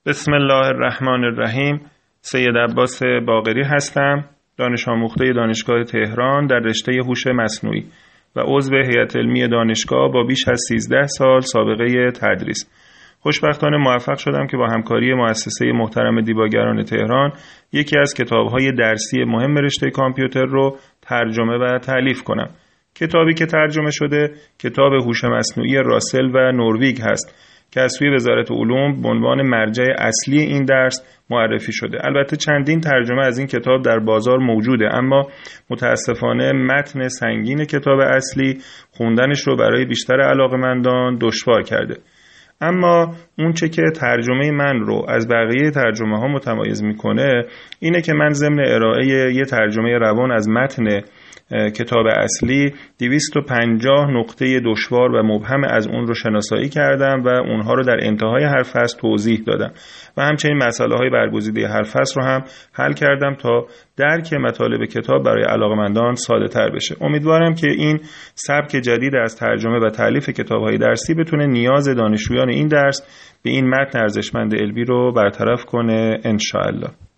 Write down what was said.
بسم الله الرحمن الرحیم. سید عباس باقری هستم، دانش آموخته دانشگاه تهران در رشته هوش مصنوعی و عضو هیئت علمی دانشگاه با بیش از 13 سال سابقه تدریس. خوشبختانه موفق شدم که با همکاری مؤسسه محترم دیباگران تهران یکی از کتاب‌های درسی مهم رشته کامپیوتر رو ترجمه و تألیف کنم. کتابی که ترجمه شده کتاب هوش مصنوعی راسل و نورویگ هست که از سوی وزارت علوم به عنوان مرجع اصلی این درس معرفی شده. البته چندین ترجمه از این کتاب در بازار موجوده، اما متاسفانه متن سنگین کتاب اصلی خوندنش رو برای بیشتر علاقه‌مندان دشوار کرده. اما اون چه که ترجمه من رو از بقیه ترجمه ها متمایز میکنه اینه که من ضمن ارائه یه ترجمه روان از متن کتاب اصلی 250 نقطه دشوار و مبهم از اون رو شناسایی کردم و اونها رو در انتهای هر فصل توضیح دادم و همچنین مسئله های برگزیده هر فصل رو هم حل کردم تا درک مطالب کتاب برای علاقه‌مندان ساده تر بشه. امیدوارم که این سبک جدید از ترجمه و تألیف کتاب‌های درسی بتونه نیاز دانشجویان این درس به این متن ارزشمند علمی رو برطرف کنه ان شاء الله.